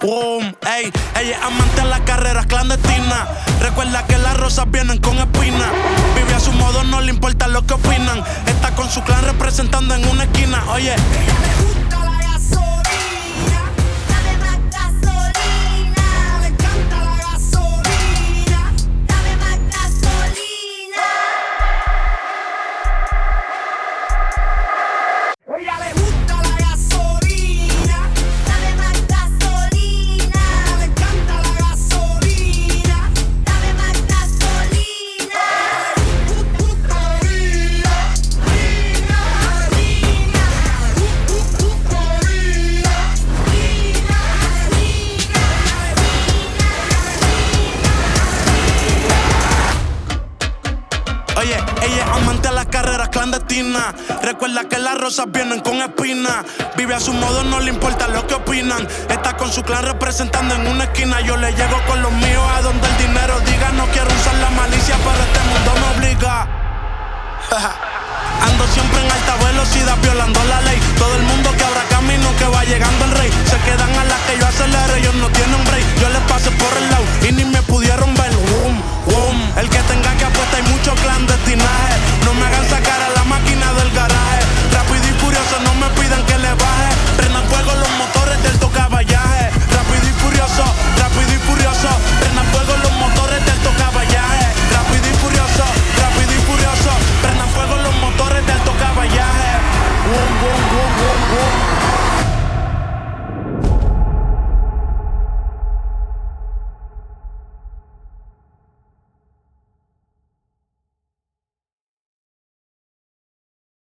Boom, ey, ella es amante a las carreras clandestinas. Recuerda que las rosas vienen con espinas. Vive a su modo, no le importa lo que opinan. Está con su clan representando en una esquina. Oye, ella le gusta la gasolina. Dame más gasolina. Le encanta la gasolina. Dame más gasolina. Ella le gusta la gasolina. Dame más gasolina. Le encanta la gasolina. Dame más gasolina. oye, ella es amante a las carreras clandestinas. Recuerda que las rosas vienen con espinas. Vive a su modo, no le importa lo que opinan. Está con su clan representando en una esquina. Yo le llego con los míos a donde el dinero diga. No quiero usar la malicia, pero este mundo me obliga. Ando siempre en alta velocidad violando la ley. Todo el mundo que abra camino, que va llegando el rey. Se quedan a las que yo acelero, ellos no tienen break. Yo les pasé por el lado y ni me pudieron ver. Boom, boom. El que tenga que apuesta, hay mucho clan de